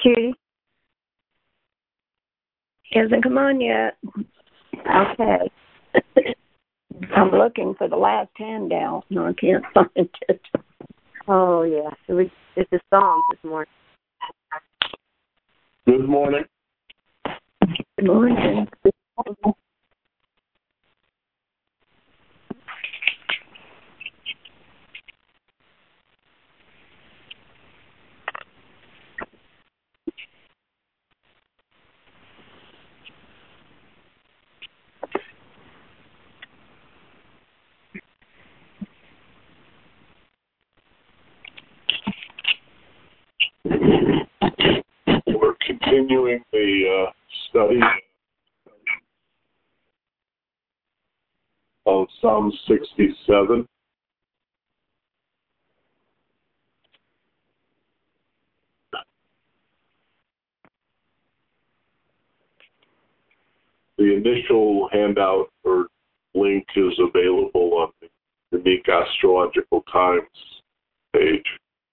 Judy? He hasn't come on yet. Okay. I'm looking for the last handout. No, I can't find it. Oh, yeah. It's the Psalms this morning. Good morning. Good morning. We're continuing the study of Psalm 67. The initial handout or link is available on the Unique Astrological Times page.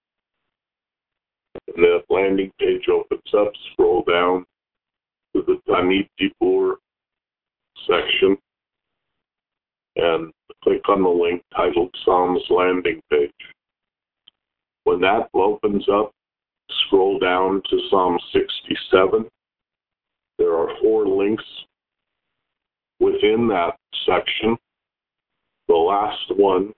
And the landing page opens up, scroll down to the Tanit Dibur section, and click on the link titled Psalms Landing Page. When that opens up, scroll down to Psalm 67. There are 4 links within that section. The last one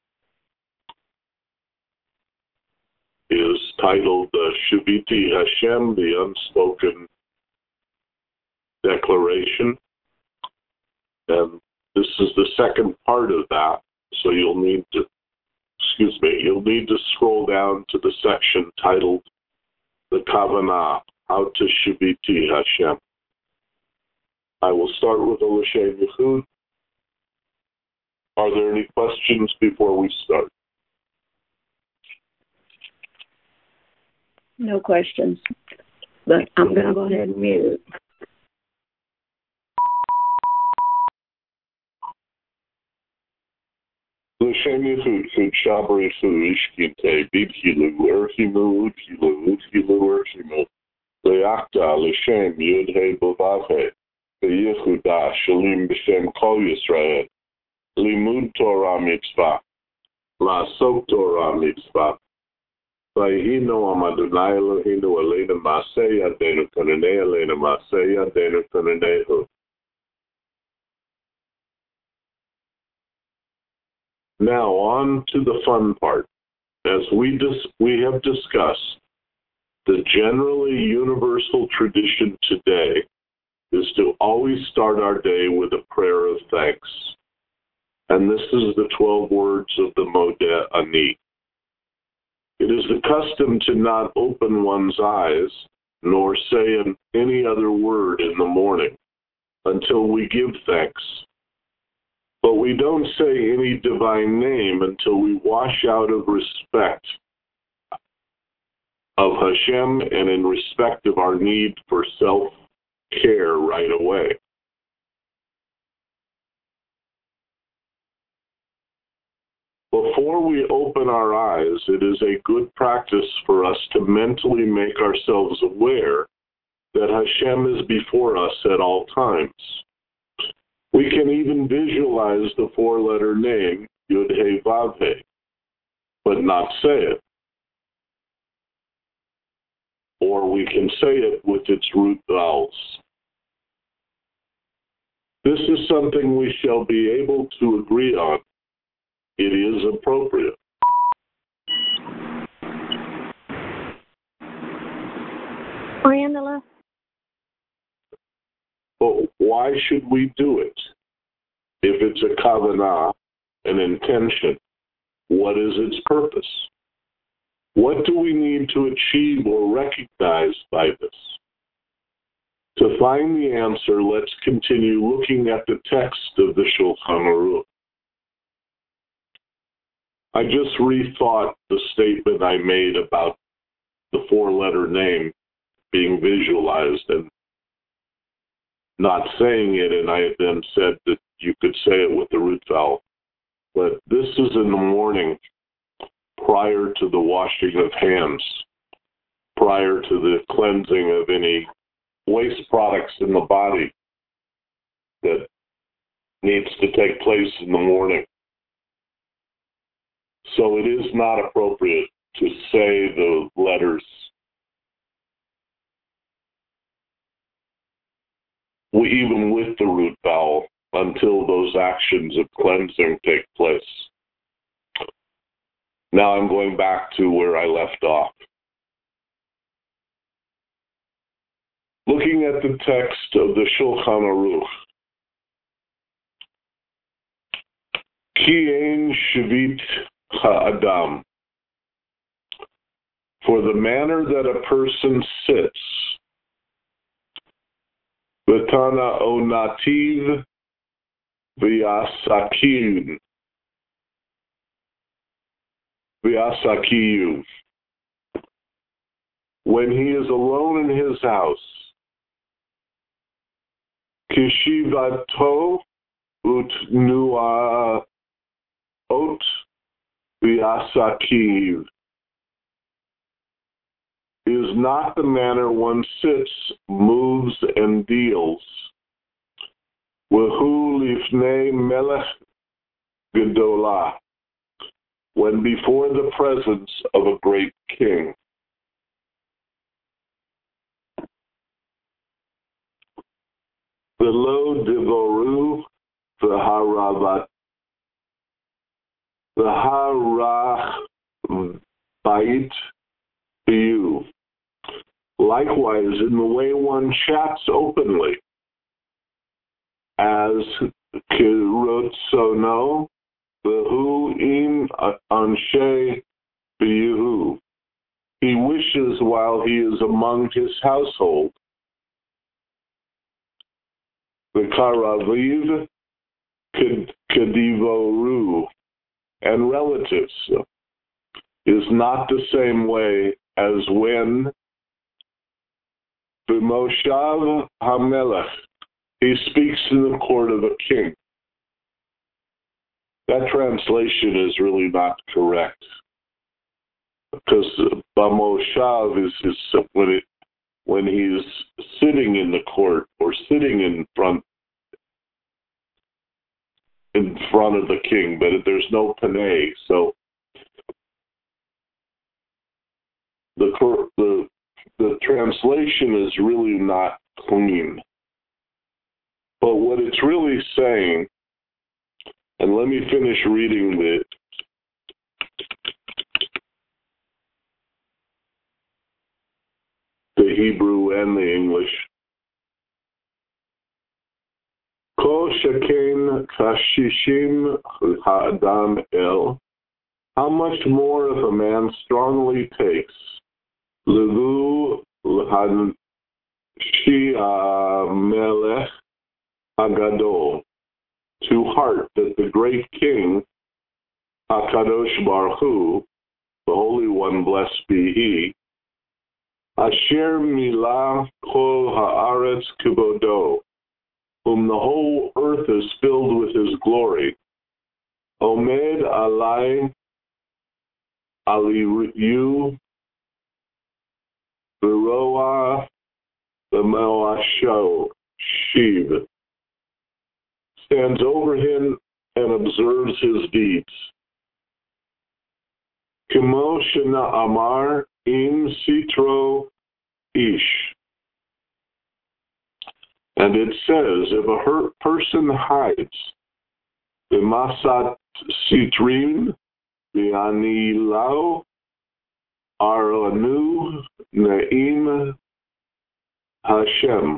is titled Shiviti Hashem, the Unspoken Declaration. And this is the second part of that, so you'll need to scroll down to the section titled The Kavanah, How to Shiviti Hashem. I will start with Olashem Yehud. Are there any questions before we start? No questions, but I'm going to go ahead and mute. L'Shem Yehud, Chud Shabri Fu, Ishkinte, Bidhilu, Erhimu, Udhilu, Erhimu, Leakta, L'Shem, Yud-He, Bavavhe, Yehuda, Shalim, B'Shem, Kol Yisrael, Limud Torah Mitzvah, La'asok Torah Mitzvah, Vayihinu Amadunai Elohinu Aleinu Maaseh Yadeinu Kananei Aleinu Maaseh Yadeinu Kananeihu. Now on to the fun part. As we have discussed, the generally universal tradition today is to always start our day with a prayer of thanks. And this is the 12 words of the Modeh Ani. It is the custom to not open one's eyes nor say any other word in the morning until we give thanks. But we don't say any divine name until we wash out of respect of Hashem and in respect of our need for self-care right away. Before we open our eyes, it is a good practice for us to mentally make ourselves aware that Hashem is before us at all times. We can even visualize the 4-letter name, Yud-He-Vav-He, but not say it. Or we can say it with its root vowels. This is something we shall be able to agree on. It is appropriate. Angela? But why should we do it? If it's a kavanah, an intention, what is its purpose? What do we need to achieve or recognize by this? To find the answer, let's continue looking at the text of the Shulchan Aruch. I just rethought the statement I made about the 4-letter name being visualized and not saying it, and I then said that you could say it with the root vowel. But this is in the morning prior to the washing of hands, prior to the cleansing of any waste products in the body that needs to take place in the morning. So it is not appropriate to say the letters even with the root vowel until those actions of cleansing take place. Now I'm going back to where I left off. Looking at the text of the Shulchan Aruch, Ki ein shvit ha'adam, for the manner that a person sits, v'tana o nativ v'yasakiyu, when he is alone in his house, kishivato ut nuaot v'yasakiyu, is not the manner one sits, moves, and deals. W'hu lifnei melech gedolah, when before the presence of a great king. V'lo divoru v'harach you. Likewise, in the way one chats openly, as kirotsono, v'hu im anshe b'yuhu, he wishes while he is among his household. V'karaviv kedivoru, and relatives, is not the same way as when b'moshav hamelech, he speaks in the court of a king. That translation is really not correct, because b'moshav is when he's sitting in the court or sitting in front of the king, but there's no panei, so the translation is really not clean. But what it's really saying, and let me finish reading the Hebrew and the English. Kol sheken kashishim ha'adam el, how much more if a man strongly takes levu l'hanshi ha'melech hagadol, to heart that the great king, HaKadosh Baruch Hu, the Holy One, blessed be He, Asher milah kol haaretz kibodo, whom the whole earth is filled with His glory, Omed alai aliyu v'roa v'moasho shiv, stands over him and observes his deeds. Kimo shena amar im sitro ish. And it says, if a person hides the masat sitrin, the anilau aranu naim Hashem,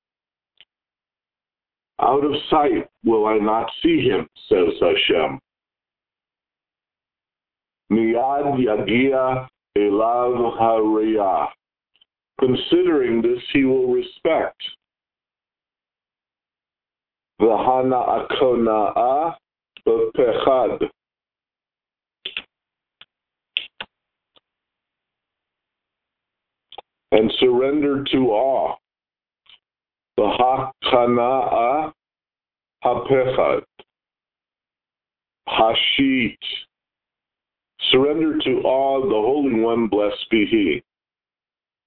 out of sight will I not see him, says Hashem. Miyad yagia elav hariyah. Considering this, he will respect. V'hana akona'ah b'pechad. And surrender to awe. V'hakana'a ha'pechad. Hashit. Surrender to awe, the Holy One, blessed be He.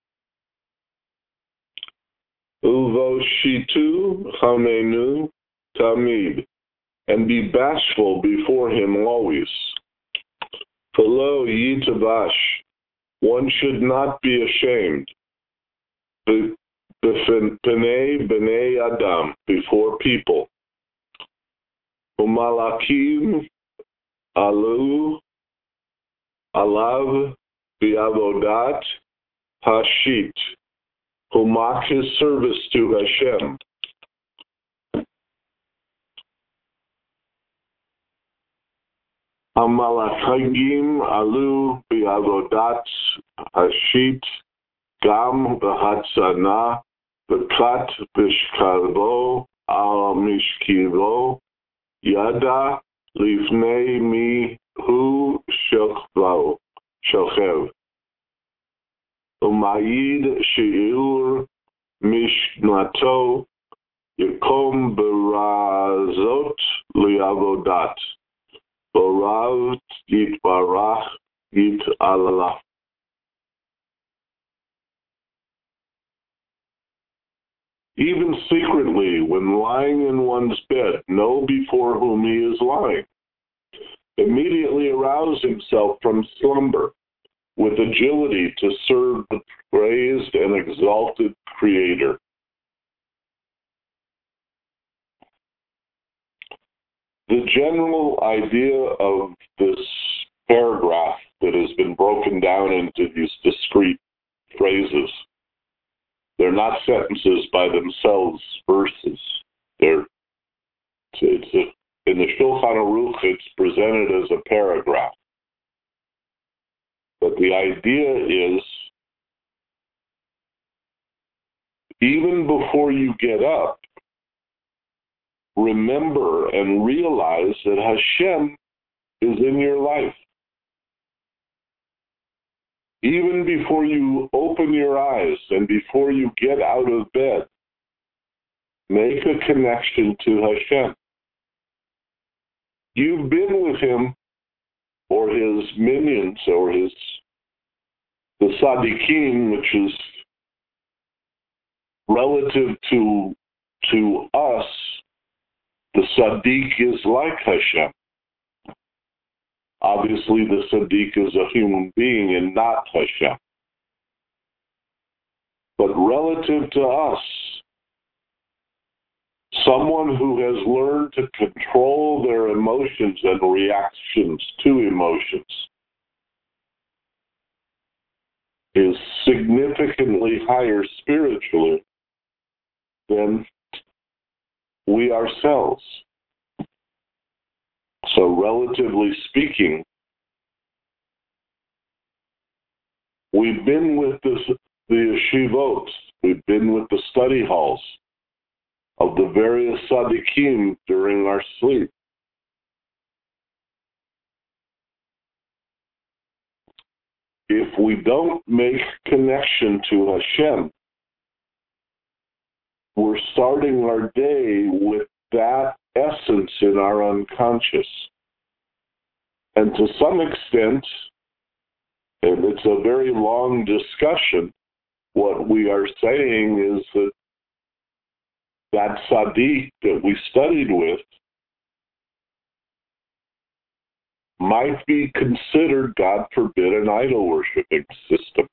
Uvoshitu Hamenu Tamid, and be bashful before him always. Velo Yitabash, one should not be ashamed. B'nei B'nei Adam, before people. Umalakim Alu Alav Biavodat Hashit, who mock his service to Hashem. Amalachagim Alu Biavodat Hashit, Gam B'Hatzana, B'Kat B'Shkalvo Al Mishkivo, Yada Lifnei Mi Hu Shelchev, Umayid Shiur Mishnato, Yakom Berazot Liavodat, Borav Yitbarach Yit'Allah. Even secretly, when lying in one's bed, know before whom he is lying. Immediately arouse himself from slumber with agility to serve the praised and exalted Creator. The general idea of this paragraph that has been broken down into these discrete phrases, they're not sentences by themselves, verses. In the Shulchan Aruch, it's presented as a paragraph. But the idea is, even before you get up, remember and realize that Hashem is in your life. Even before you open your eyes and before you get out of bed, make a connection to Hashem. You've been with him, or his minions, or the Tzaddikim, which is relative to us. The Tzaddik is like Hashem. Obviously, the Tzaddik is a human being and not Hashem. But relative to us, someone who has learned to control their emotions and reactions to emotions is significantly higher spiritually than we ourselves. So relatively speaking, we've been with the yeshivot, we've been with the study halls of the various tzaddikim during our sleep. If we don't make connection to Hashem, we're starting our day with that essence in our unconscious. And to some extent, and it's a very long discussion, what we are saying is that tzaddik that we studied with might be considered, God forbid, an idol-worshiping system.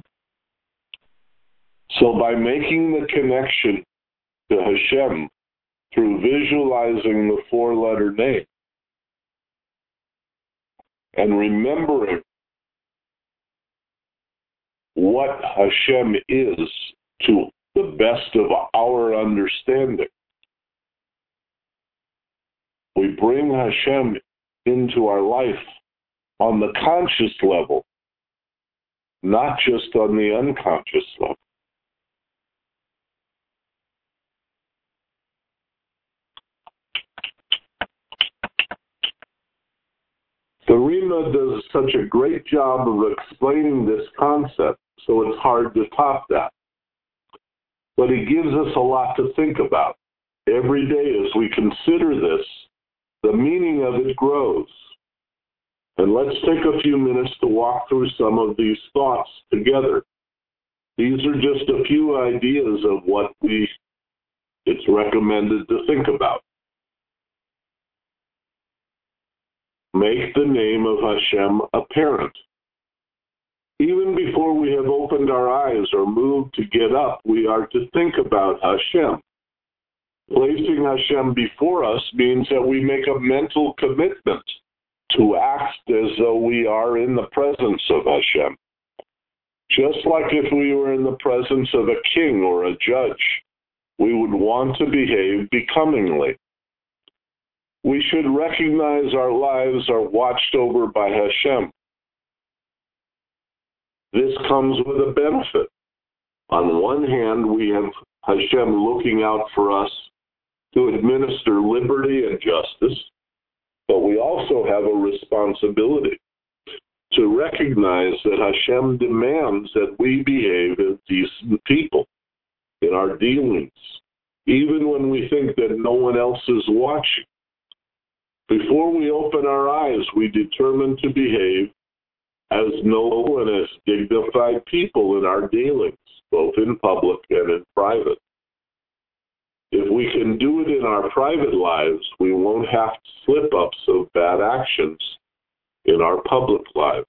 So by making the connection to Hashem through visualizing the four-letter name and remembering what Hashem is to the best of our understanding, we bring Hashem into our life on the conscious level, not just on the unconscious level. The Rima does such a great job of explaining this concept, so it's hard to top that. But he gives us a lot to think about. Every day as we consider this, the meaning of it grows. And let's take a few minutes to walk through some of these thoughts together. These are just a few ideas of what it's recommended to think about. Make the name of Hashem apparent. Even before we have opened our eyes or moved to get up, we are to think about Hashem. Placing Hashem before us means that we make a mental commitment to act as though we are in the presence of Hashem. Just like if we were in the presence of a king or a judge, we would want to behave becomingly. We should recognize our lives are watched over by Hashem. This comes with a benefit. On one hand, we have Hashem looking out for us to administer liberty and justice, but we also have a responsibility to recognize that Hashem demands that we behave as decent people in our dealings, even when we think that no one else is watching. Before we open our eyes, we determine to behave as noble and as dignified people in our dealings, both in public and in private. If we can do it in our private lives, we won't have slip-ups of bad actions in our public lives.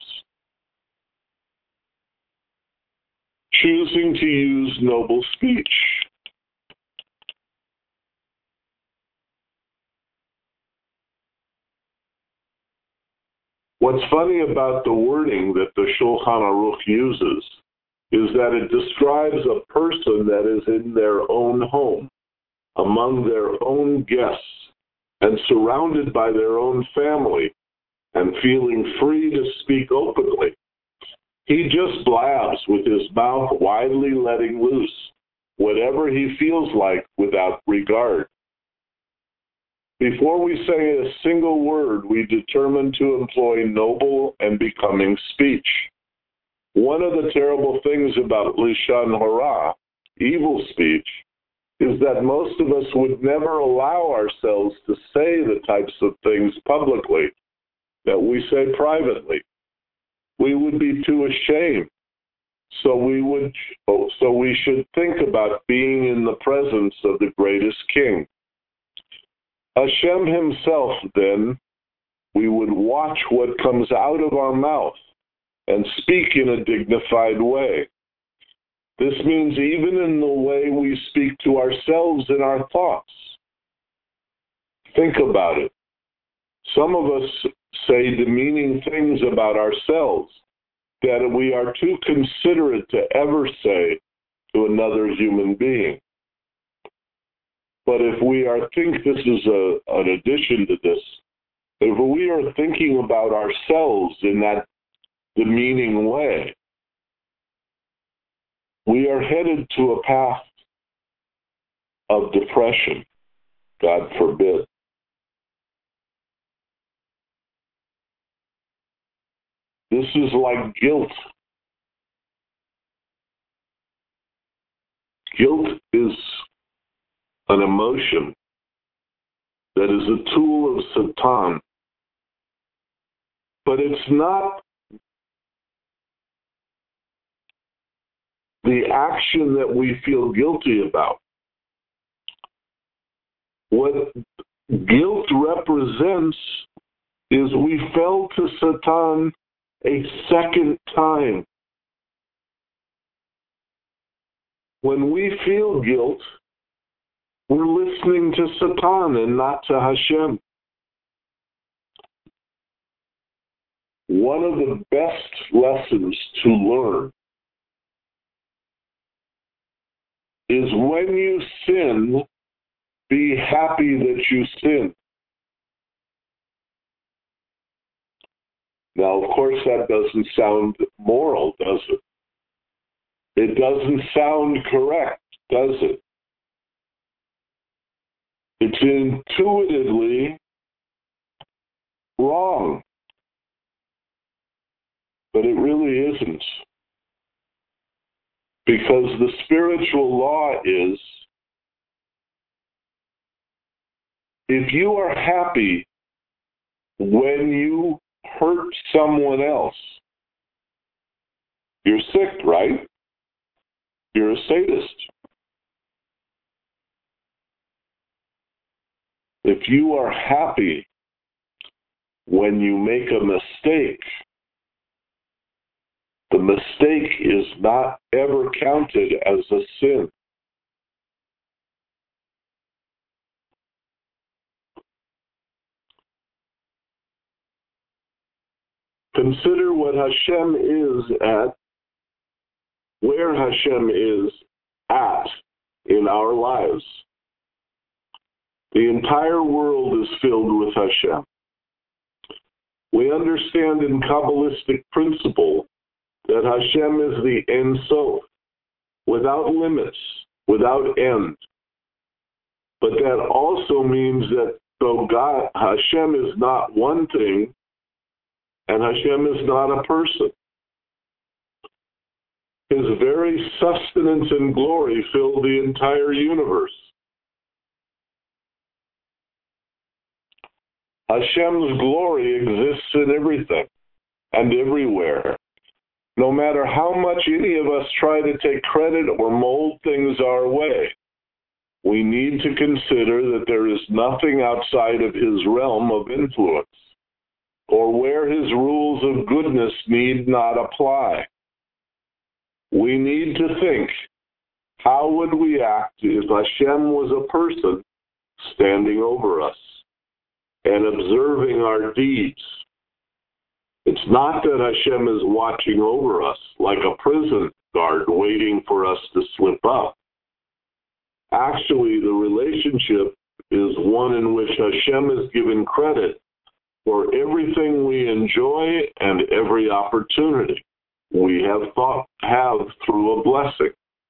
Choosing to use noble speech. What's funny about the wording that the Shulchan Aruch uses is that it describes a person that is in their own home, among their own guests, and surrounded by their own family, and feeling free to speak openly. He just blabs with his mouth widely letting loose whatever he feels like without regard. Before we say a single word, we determine to employ noble and becoming speech. One of the terrible things about Lishon Hara, evil speech, is that most of us would never allow ourselves to say the types of things publicly that we say privately. We would be too ashamed. So we should think about being in the presence of the greatest king. Hashem himself, then, we would watch what comes out of our mouth and speak in a dignified way. This means even in the way we speak to ourselves in our thoughts. Think about it. Some of us say demeaning things about ourselves that we are too considerate to ever say to another human being. But if we think this is an addition to this, if we are thinking about ourselves in that demeaning way, we are headed to a path of depression, God forbid. This is like guilt. Guilt is an emotion that is a tool of Satan, but it's not the action that we feel guilty about. What guilt represents is we fell to Satan a second time. When we feel guilt, we're listening to Satan and not to Hashem. One of the best lessons to learn is when you sin, be happy that you sinned. Now, of course, that doesn't sound moral, does it? It doesn't sound correct, does it? It's intuitively wrong, but it really isn't. Because the spiritual law is, if you are happy when you hurt someone else, you're sick, right? you're a sadist. If you are happy when you make a mistake, the mistake is not ever counted as a sin. Consider what Hashem is at, where Hashem is at in our lives. The entire world is filled with Hashem. We understand in Kabbalistic principle that Hashem is the Ein Sof, without limits, without end. But that also means that though God, Hashem is not one thing, and Hashem is not a person, His very sustenance and glory fill the entire universe. Hashem's glory exists in everything and everywhere. No matter how much any of us try to take credit or mold things our way, we need to consider that there is nothing outside of His realm of influence, or where His rules of goodness need not apply. We need to think, how would we act if Hashem was a person standing over us and observing our deeds? It's not that Hashem is watching over us like a prison guard waiting for us to slip up. Actually, the relationship is one in which Hashem is given credit for everything we enjoy and every opportunity we have through a blessing.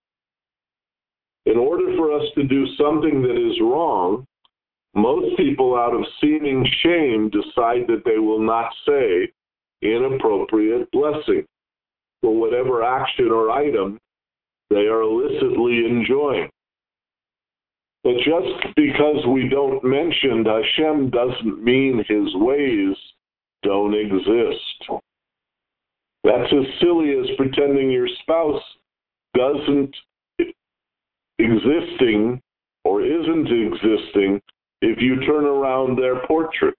In order for us to do something that is wrong, most people out of seeming shame decide that they will not say inappropriate blessing for whatever action or item they are illicitly enjoying. But just because we don't mention Hashem doesn't mean His ways don't exist. That's as silly as pretending your spouse doesn't existing or isn't existing if you turn around their portrait.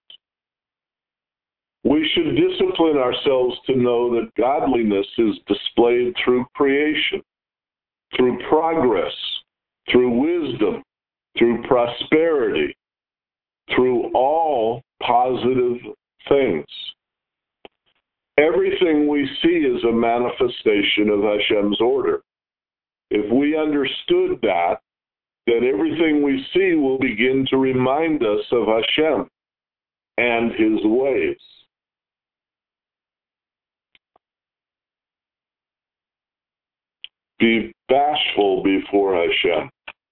We should discipline ourselves to know that godliness is displayed through creation, through progress, through wisdom, through prosperity, through all positive things. Everything we see is a manifestation of Hashem's order. If we understood that, then everything we see will begin to remind us of Hashem and His ways. Be bashful before Hashem.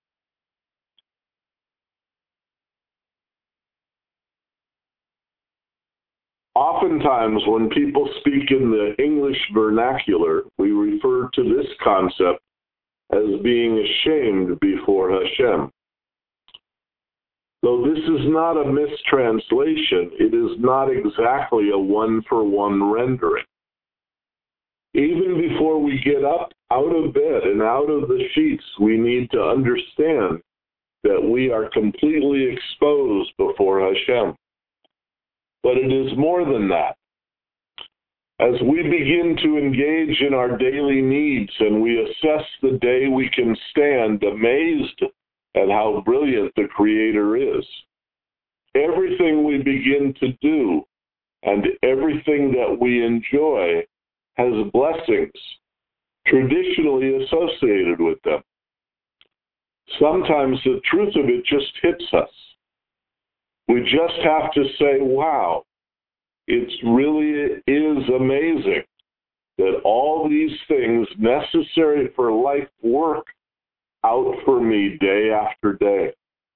Oftentimes, when people speak in the English vernacular, we refer to this concept as being ashamed before Hashem. Though this is not a mistranslation, it is not exactly a one-for-one rendering. Even before we get up out of bed and out of the sheets, we need to understand that we are completely exposed before Hashem. But it is more than that. As we begin to engage in our daily needs and we assess the day we can stand amazed at how brilliant the Creator is, everything we begin to do and everything that we enjoy has blessings traditionally associated with them. Sometimes the truth of it just hits us. We just have to say, wow, it really is amazing that all these things necessary for life work out for me day after day.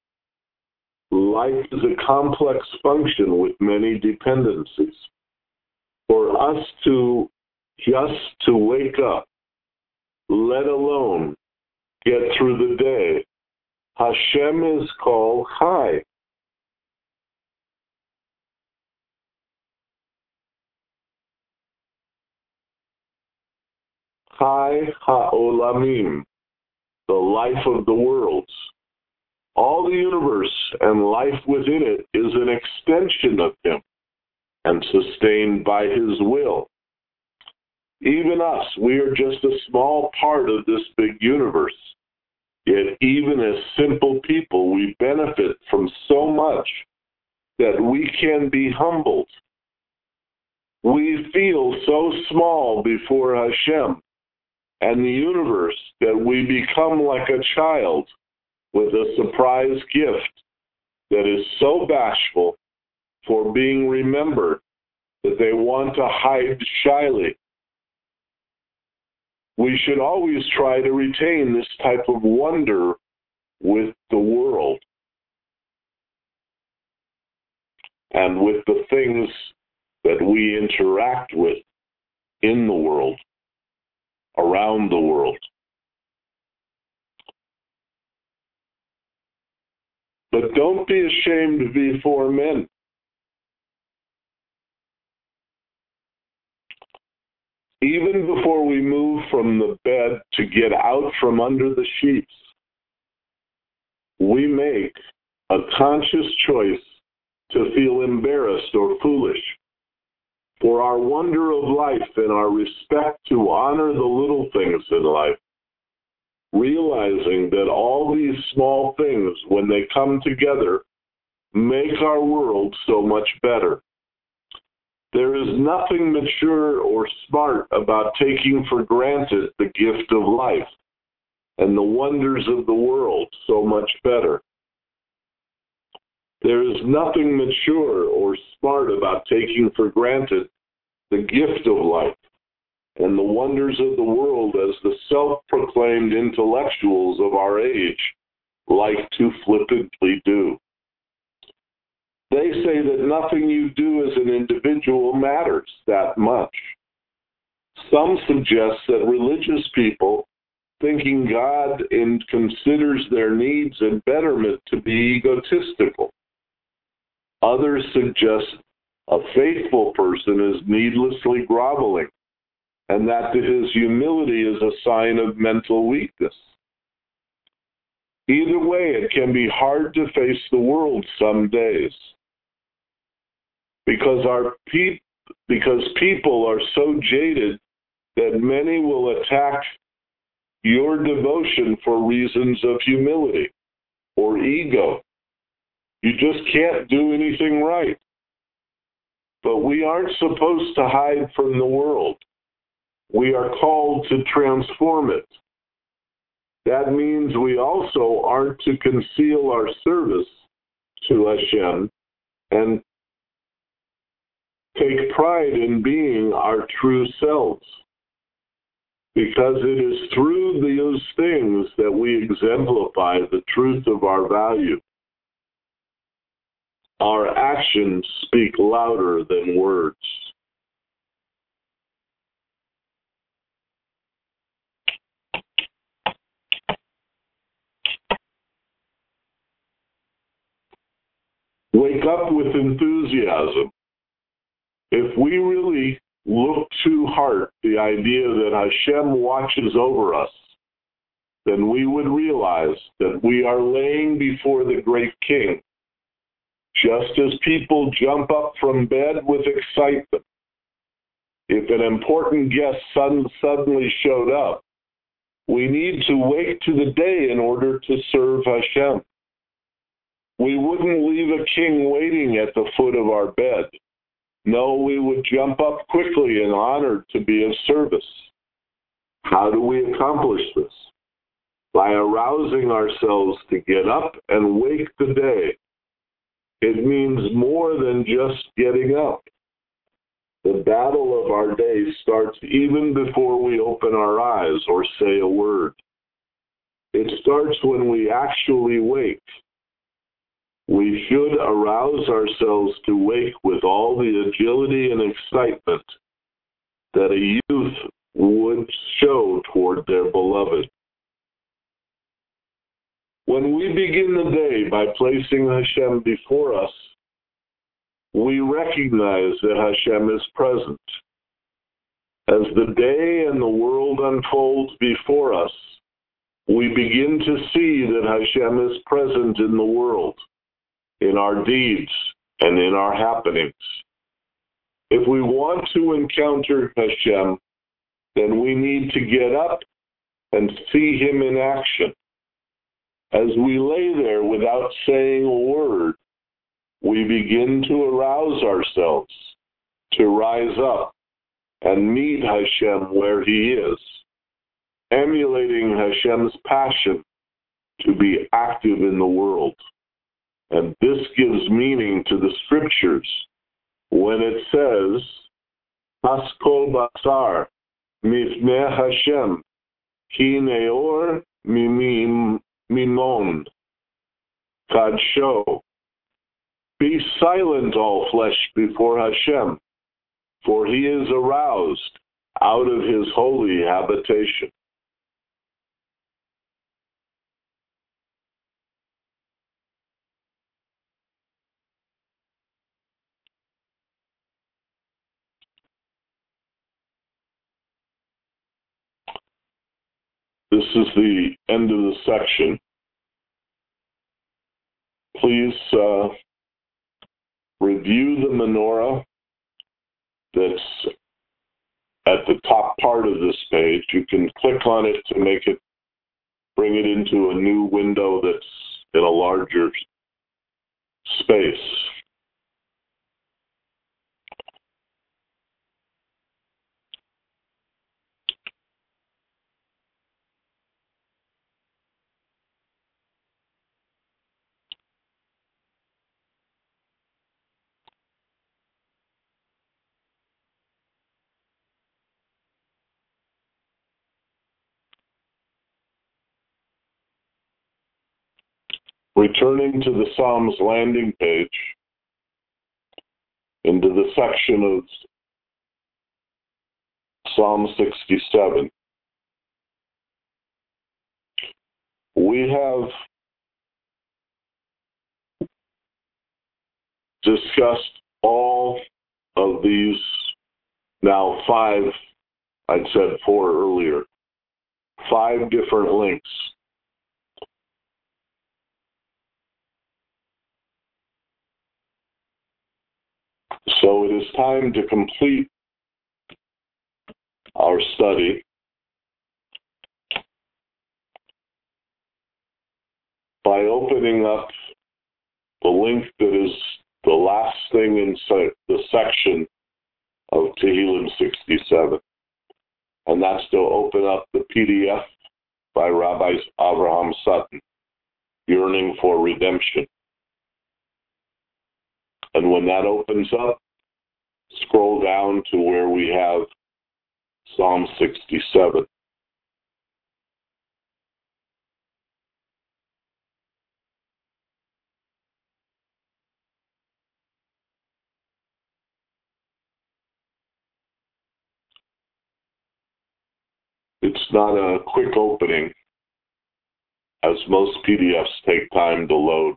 Life is a complex function with many dependencies. For us to wake up, let alone get through the day, Hashem is called Chai. Chai Ha'olamim, the life of the worlds. All the universe and life within it is an extension of Him and sustained by His will. Even us, we are just a small part of this big universe. Yet even as simple people, we benefit from so much that we can be humbled. We feel so small before Hashem and the universe that we become like a child with a surprise gift that is so bashful for being remembered that they want to hide shyly. We should always try to retain this type of wonder with the world and with the things that we interact with in the world, around the world. But don't be ashamed before men. Even before we move from the bed to get out from under the sheets, we make a conscious choice to feel embarrassed or foolish. For our wonder of life and our respect to honor the little things in life, realizing that all these small things, when they come together, make our world so much better. There is nothing mature or smart about taking for granted the gift of life and the wonders of the world so much better. There is nothing mature or smart about taking for granted the gift of life and the wonders of the world as the self-proclaimed intellectuals of our age like to flippantly do. They say that nothing you do as an individual matters that much. Some suggest that religious people, thinking God considers their needs and betterment to be egotistical. Others suggest a faithful person is needlessly groveling, and that his humility is a sign of mental weakness. Either way, it can be hard to face the world some days. Because people are so jaded that many will attack your devotion for reasons of humility or ego. You just can't do anything right. But we aren't supposed to hide from the world. We are called to transform it. That means we also aren't to conceal our service to Hashem and take pride in being our true selves, because it is through those things that we exemplify the truth of our value. Our actions speak louder than words. Wake up with enthusiasm. If we really look to heart the idea that Hashem watches over us, then we would realize that we are laying before the great King. Just as people jump up from bed with excitement, if an important guest suddenly showed up, we need to wait to the day in order to serve Hashem. We wouldn't leave a king waiting at the foot of our bed. No, we would jump up quickly and honored to be of service. How do we accomplish this? By arousing ourselves to get up and wake the day. It means more than just getting up. The battle of our day starts even before we open our eyes or say a word. It starts when we actually wake. We should arouse ourselves to wake with all the agility and excitement that a youth would show toward their beloved. When we begin the day by placing Hashem before us, we recognize that Hashem is present. As the day and the world unfolds before us, we begin to see that Hashem is present in the world, in our deeds, and in our happenings. If we want to encounter Hashem, then we need to get up and see Him in action. As we lay there without saying a word, we begin to arouse ourselves, to rise up and meet Hashem where He is, emulating Hashem's passion to be active in the world. And this gives meaning to the scriptures when it says, Haskol basar mifneh Hashem ki neor mimon kadsho. Be silent, all flesh, before Hashem, for He is aroused out of His holy habitation. This is the end of the section. Please review the menorah that's at the top part of this page. You can click on it to bring it into a new window that's in a larger space. Returning to the Psalms landing page, into the section of Psalm 67, we have discussed all of these, now 5, I'd said 4 earlier, 5 different links. So it is time to complete our study by opening up the link that is the last thing in the section of Tehillim 67. And that's to open up the PDF by Rabbi Avraham Sutton, Yearning for Redemption. And when that opens up, scroll down to where we have Psalm 67. It's not a quick opening, as most PDFs take time to load.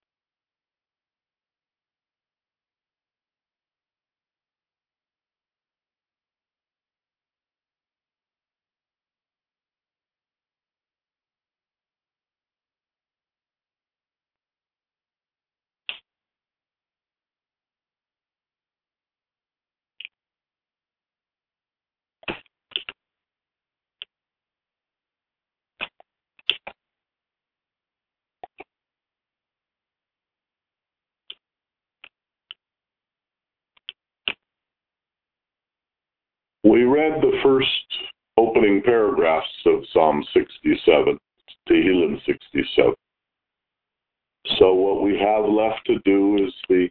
We read the first opening paragraphs of Psalm 67, Tehillim 67. So what we have left to do is the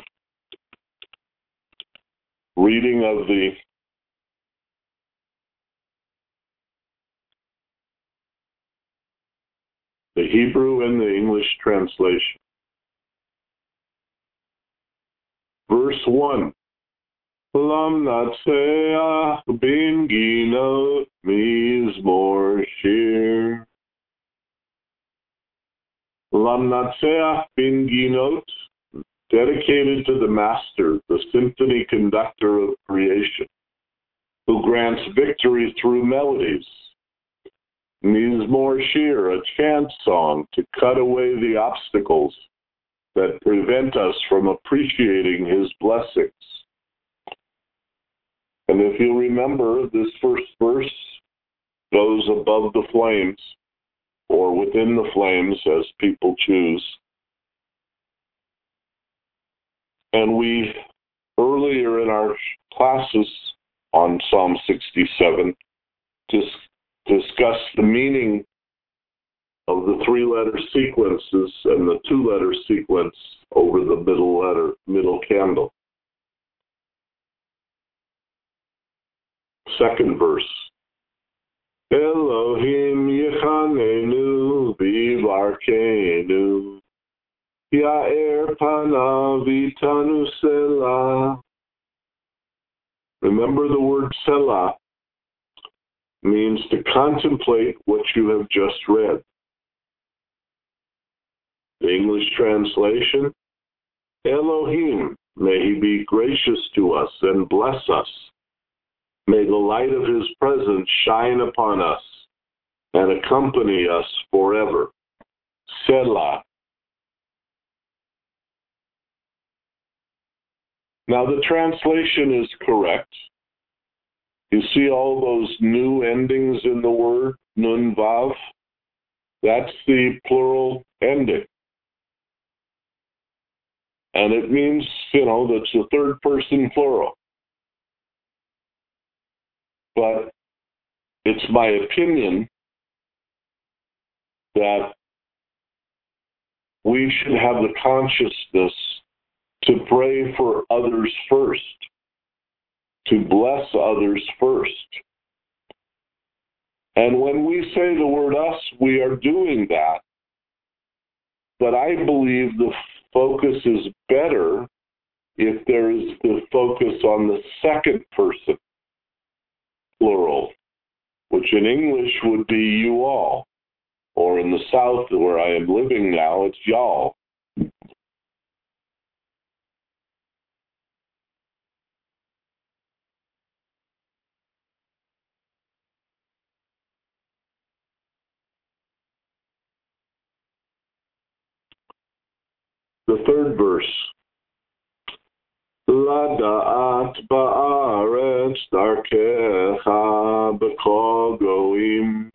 reading of the Hebrew and the English translation. Verse 1. Lam natseach bin ginot mizmor shir. Lam natseach bin ginot, dedicated to the Master, the symphony conductor of creation, who grants victory through melodies. Mizmor Shir, a chant song to cut away the obstacles that prevent us from appreciating His blessings. And if you remember, this first verse goes above the flames, or within the flames, as people choose. And we, earlier in our classes on Psalm 67, discussed the meaning of the three-letter sequences and the two-letter sequence over the middle candle. Second verse. Elohim yechanenu v'yivarkenu Ya'er panav v'itanu selah. Remember, the word selah means to contemplate what you have just read. The English translation, Elohim, may He be gracious to us and bless us. May the light of His presence shine upon us and accompany us forever. Selah. Now the translation is correct. You see all those new endings in the word, nun vav? That's the plural ending. And it means, that's the third person plural. But it's my opinion that we should have the consciousness to pray for others first, to bless others first. And when we say the word us, we are doing that. But I believe the focus is better if there is the focus on the second person plural, which in English would be you all, or in the South where I am living now, it's y'all. The third verse. Lada'at ba'aretz darkecha b'kol goim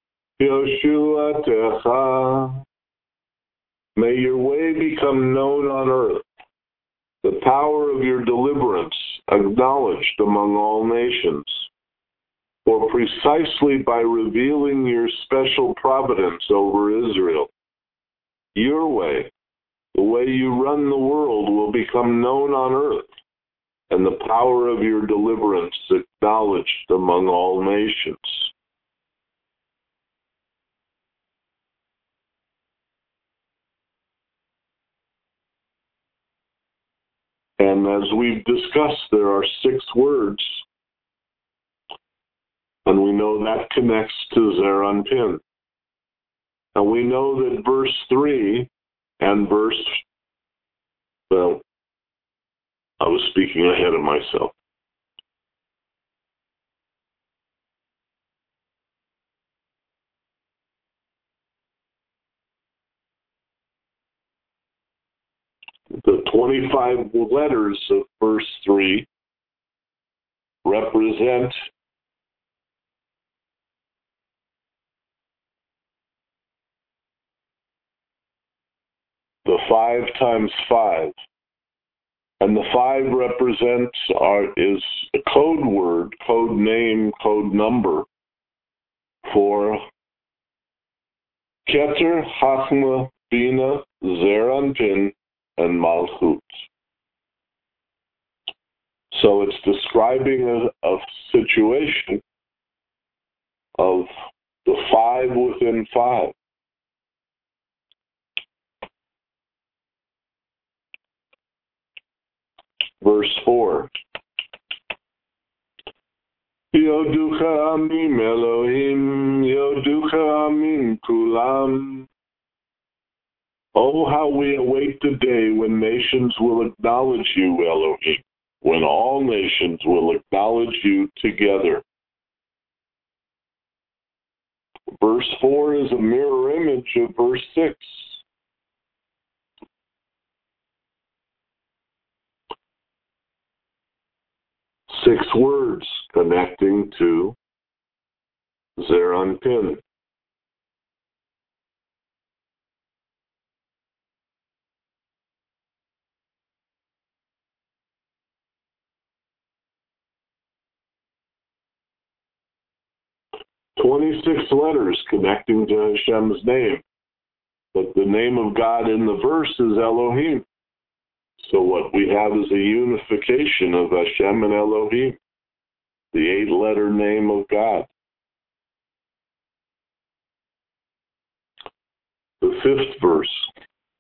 Yoshuatecha. May your way become known on earth, the power of your deliverance acknowledged among all nations. For precisely by revealing your special providence over Israel, your way, the way you run the world, will become known on earth, and the power of your deliverance acknowledged among all nations. And as we've discussed, there are 6 words, and we know that connects to Zeir Anpin. And we know that verse 3 and I was speaking ahead of myself. The 25 letters of verse 3 represent the 5 times 5. And the 5 is a code word, code name, code number for Keter, Chachma, Bina, Zeir Anpin, and Malchut. So it's describing a situation of the 5 within 5. Verse 4. Yoducha amim Elohim, Yoducha amim kulam. Oh, how we await the day when nations will acknowledge you, Elohim, when all nations will acknowledge you together. Verse 4 is a mirror image of verse 6. Six words connecting to Zeir Anpin. "26 letters connecting to Hashem's name. But the name of God in the verse is Elohim. So what we have is a unification of Hashem and Elohim, the 8-letter name of God. The 5th verse.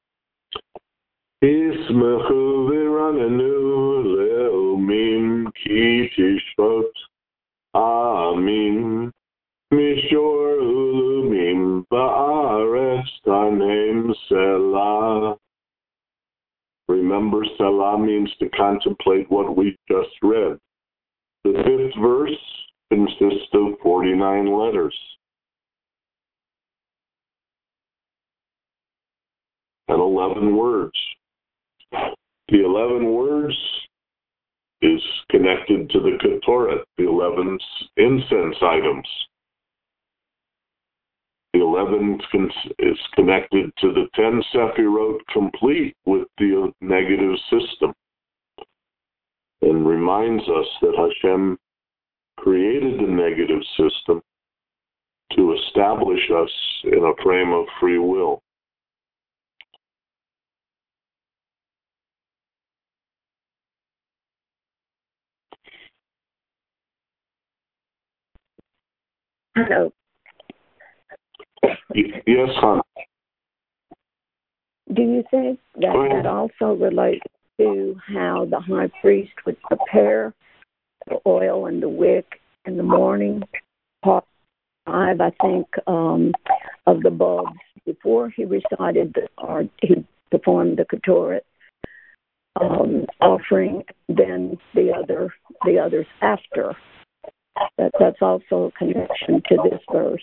Ismechu v'ranenu le'omim ki tishbot amin mishor ulumim ba'aretz tanem selah." Remember, Selah means to contemplate what we just read. The 5th verse consists of 49 letters. And 11 words. The 11 words is connected to the Ketoret, the 11 incense items. The 11 is connected to the 10 Sephirot, complete with the negative system, and reminds us that Hashem created the negative system to establish us in a frame of free will. Hello. Yes, hon. Do you think that that also relates to how the high priest would prepare the oil and the wick in the morning? Part 5, I think, of the bulbs before he recited or he performed the Ketoret offering, then the others after. That's also a connection to this verse.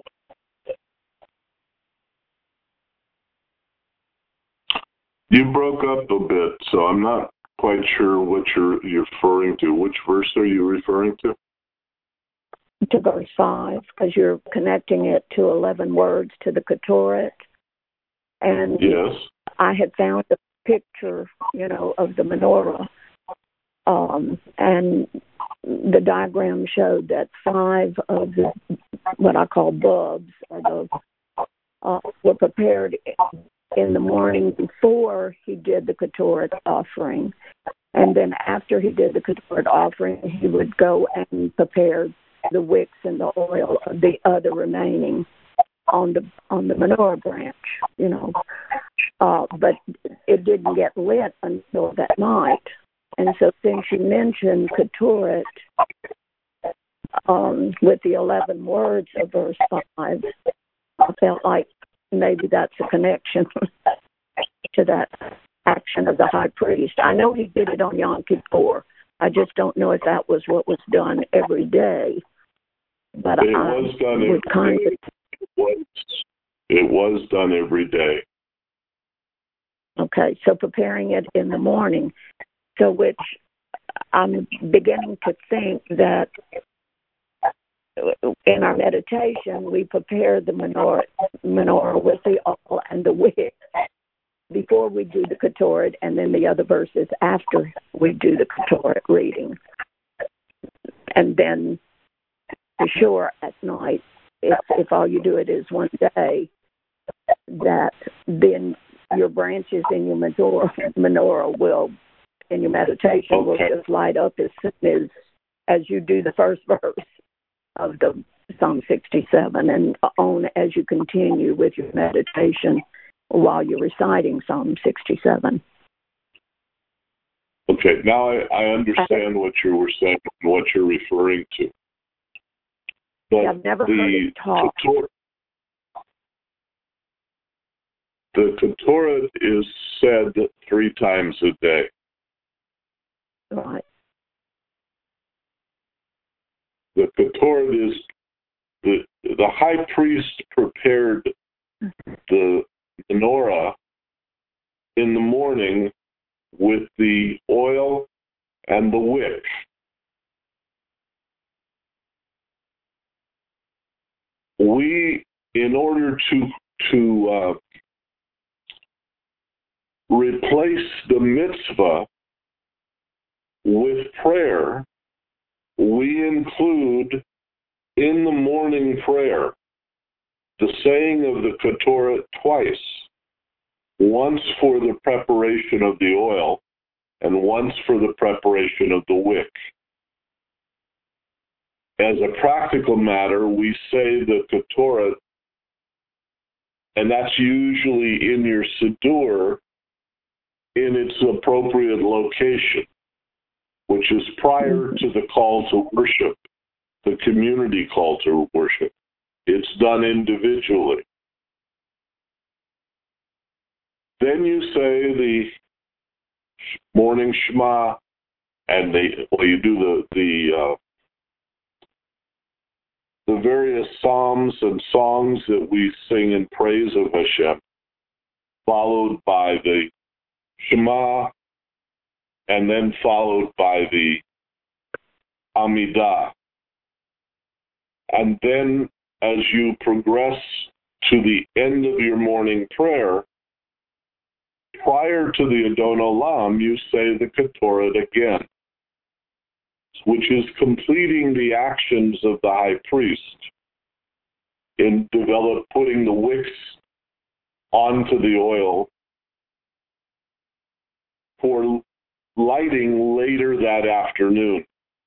You broke up a bit, so I'm not quite sure what you're referring to. Which verse are you referring to? To verse 5, because you're connecting it to 11 words to the Ketoret. And yes, I had found a picture, of the menorah, and the diagram showed that 5 of the what I call bulbs were prepared in the morning before he did the Ketoret offering. And then after he did the Ketoret offering, he would go and prepare the wicks and the oil of the other remaining on the menorah branch, But it didn't get lit until that night. And so since you mentioned Ketoret with the 11 words of verse 5, I felt like maybe that's a connection to that action of the high priest. I know he did it on Yom Kippur. I just don't know if that was what was done every day. But it was done every day. It was done every day. Okay, so preparing it in the morning, so which I'm beginning to think that in our meditation, we prepare the menorah with the oil and the wick before we do the Ketoret, and then the other verses after we do the Ketoret reading. And then, for sure, at night, if all you do it is one day, that then your branches in your menorah will, in your meditation, will just light up as soon as you do the first verse of the Psalm 67, and on as you continue with your meditation while you're reciting Psalm 67. Okay, now I understand what you were saying and what you're referring to. But I've never heard it talk. The Ketoret is said 3 times a day. Right. The Ketoret is the high priest prepared the menorah in the morning with the oil and the wick. We, in order to replace the mitzvah with prayer, we include in the morning prayer the saying of the Ketoret twice, once for the preparation of the oil and once for the preparation of the wick. As a practical matter, we say the Ketoret, and that's usually in your Siddur in its appropriate location, which is prior to the call to worship, the community call to worship. It's done individually. Then you say the morning Shema, and you do the various psalms and songs that we sing in praise of Hashem, followed by the Shema, and then followed by the Amidah. And then as you progress to the end of your morning prayer, prior to the Adon Olam, you say the Ketoret again, which is completing the actions of the high priest in putting the wicks onto the oil for lighting later that afternoon,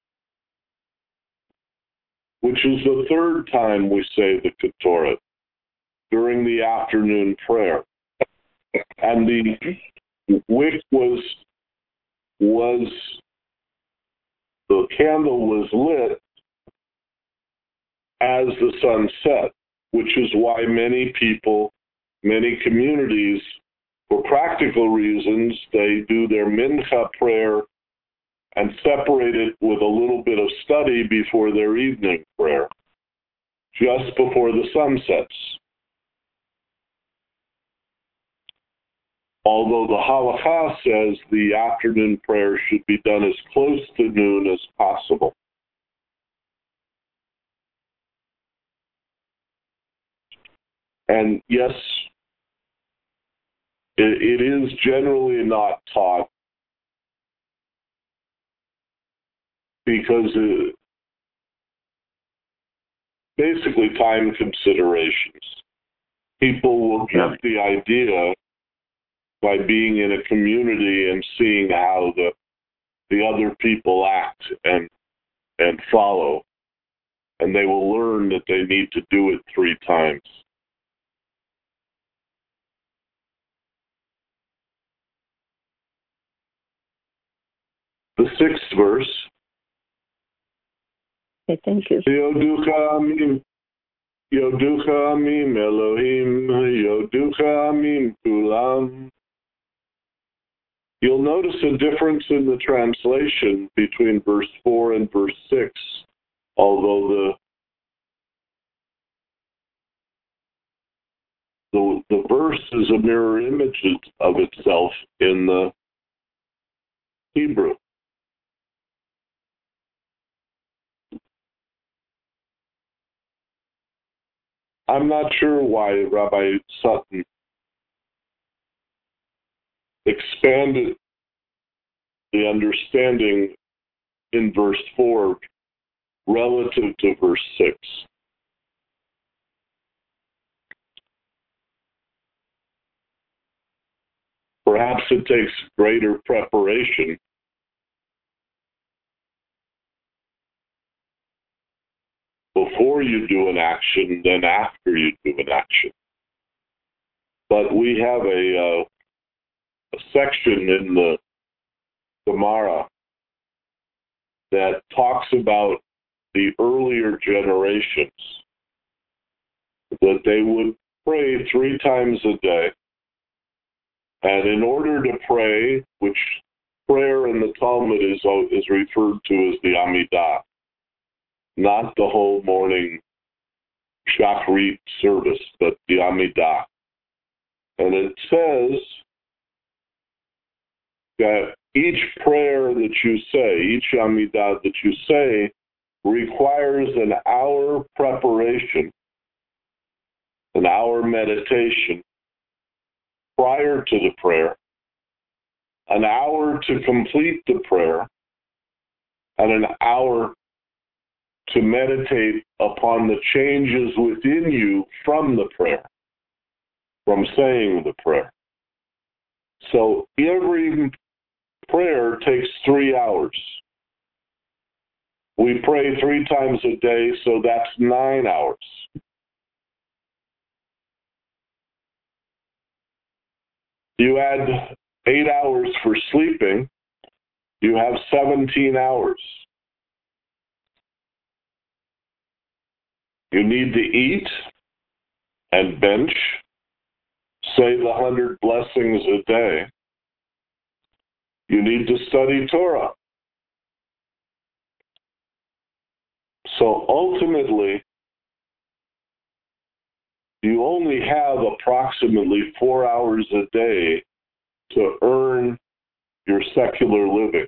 which is the third time we say the Ketoret during the afternoon prayer. And the wick the candle was lit as the sun set, which is why many people, many communities, for practical reasons, they do their mincha prayer and separate it with a little bit of study before their evening prayer, just before the sun sets. Although the halakha says the afternoon prayer should be done as close to noon as possible. And yes, it is generally not taught because basically time considerations. People will get the idea by being in a community and seeing how the other people act and follow. And they will learn that they need to do it 3 times. The 6th verse. Okay, thank you. Yoducha amim Elohim, Yoducha amim kulam. You'll notice a difference in the translation between verse 4 and verse 6, although the verse is a mirror image of itself in the Hebrew. I'm not sure why Rabbi Sutton expanded the understanding in verse 4 relative to verse 6. Perhaps it takes greater preparation before you do an action than after you do an action. But we have a section in the Gemara that talks about the earlier generations, that they would pray 3 times a day. And in order to pray, which prayer in the Talmud is referred to as the Amidah, not the whole morning Shachrit service, but the Amidah. And it says that each prayer that you say, each Amidah that you say, requires an hour preparation, an hour meditation prior to the prayer, an hour to complete the prayer, and an hour to meditate upon the changes within you from the prayer, from saying the prayer. So every prayer takes 3 hours. We pray 3 times a day, so that's 9 hours. You add 8 hours for sleeping, you have 17 hours. You need to eat and bench, say the 100 blessings a day. You need to study Torah. So ultimately, you only have approximately 4 hours a day to earn your secular living.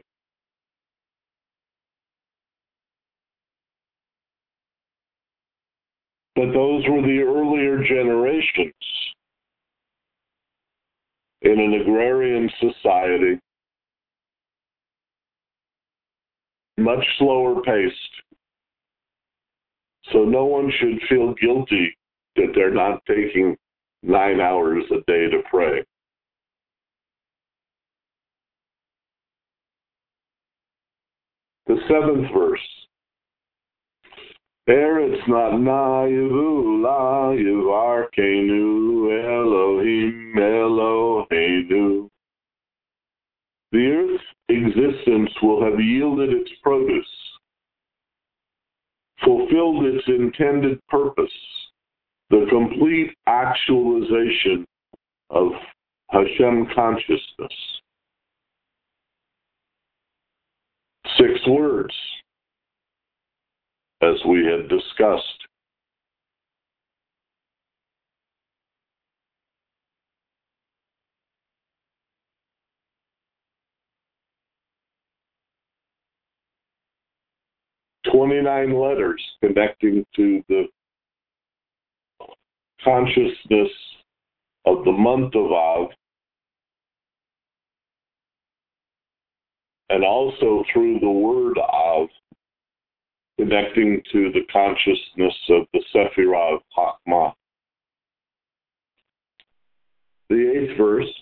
But those were the earlier generations in an agrarian society, much slower paced. So no one should feel guilty that they're not taking 9 hours a day to pray. The 7th verse. Eretz natna yevula yivarkenu Elohim Eloheinu. The earth's existence will have yielded its produce, fulfilled its intended purpose, the complete actualization of Hashem consciousness. 6 words, as we had discussed. "29 letters connecting to the consciousness of the month of Av, and also through the word Av, connecting to the consciousness of the Sephirah of Chachmah." The 8th verse.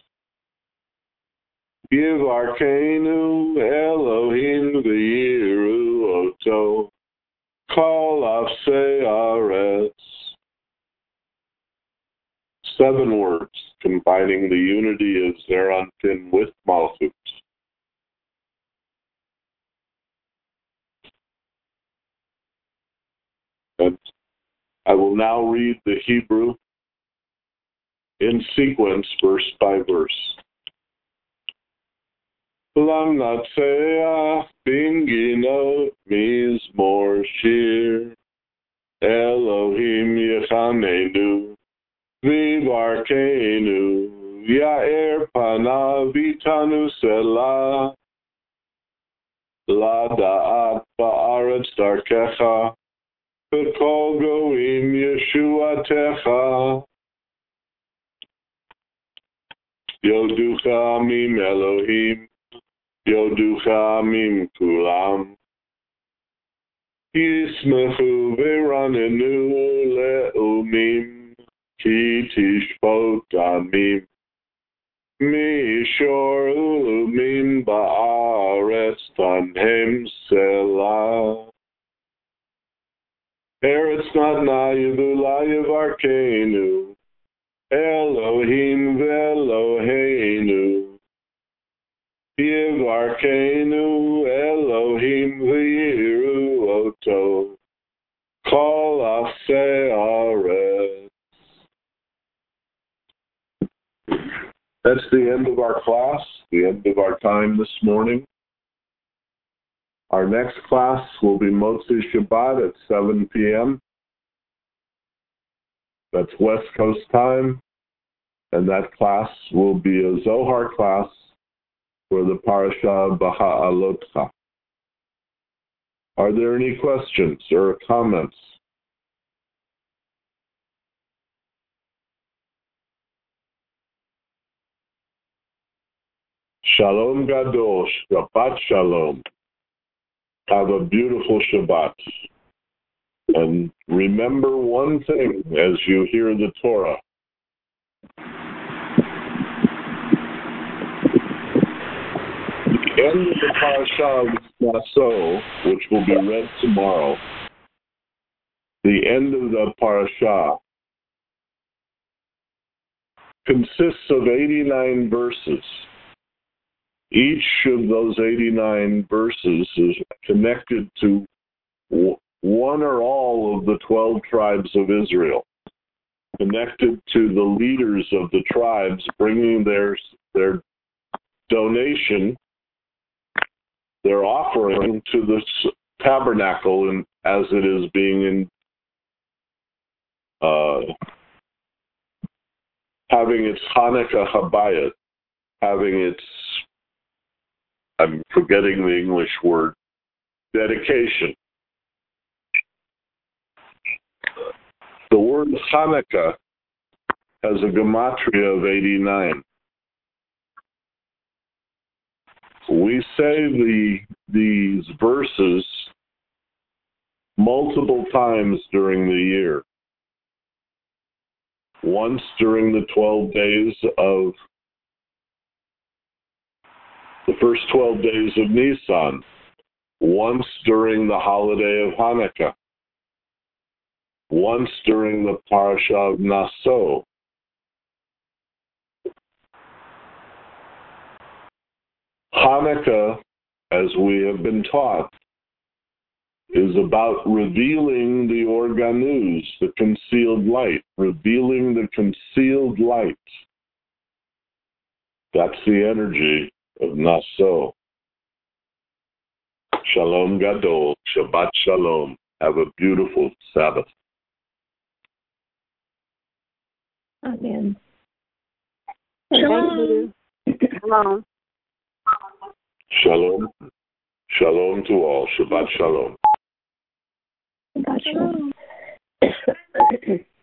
Yivarkenu Elohim v'yiru oto kol afsei haaretz. 7 words combining the unity of Zeranpin with Malchut. And I will now read the Hebrew in sequence, verse by verse. Lamnatseach binginot mizmor shir Elohim yechanenu v'yivarkenu Ya'er panav itanu selah Lada'at ba'aretz darkecha V'kol goim yeshuatecha Yoducha mim Elohim Yoducha mim kulam Yismechu v'ranenu le'umim Ki tishpot amim Mishor ulumim ba'aretz tanhem selah Eretz natna yevula yivarkenu Elohim v'Eloheinu Yivarkenu Elohim v'yiru oto Kol afsei haaretz. That's the end of our class, the end of our time this morning. Our next class will be Motzei Shabbat at 7 p.m. That's West Coast time. And that class will be a Zohar class for the Parashah Baha'alotcha. Are there any questions or comments? Shalom Gadol, Shabbat Shalom. Have a beautiful Shabbat. And remember one thing as you hear the Torah. The end of the Parashah of Naso, which will be read tomorrow, the end of the Parashah consists of 89 verses. Each of those 89 verses is connected to one or all of the 12 tribes of Israel, connected to the leaders of the tribes bringing their donation, their offering to the tabernacle, and as it is being having its Hanukkah Habayit, having its, I'm forgetting the English word, dedication. The word Hanukkah has a gematria of 89. We say these verses multiple times during the year. Once during the 12 days of the first 12 days of Nisan, once during the holiday of Hanukkah, once during the Parashah of Naso. Hanukkah, as we have been taught, is about revealing the organuz, the concealed light, revealing the concealed light. That's the energy of Naso. Shalom Gadol, Shabbat Shalom. Have a beautiful Sabbath. Amen. Shalom. Shalom. Shalom. Shalom to all. Shabbat Shalom. Shabbat Shalom.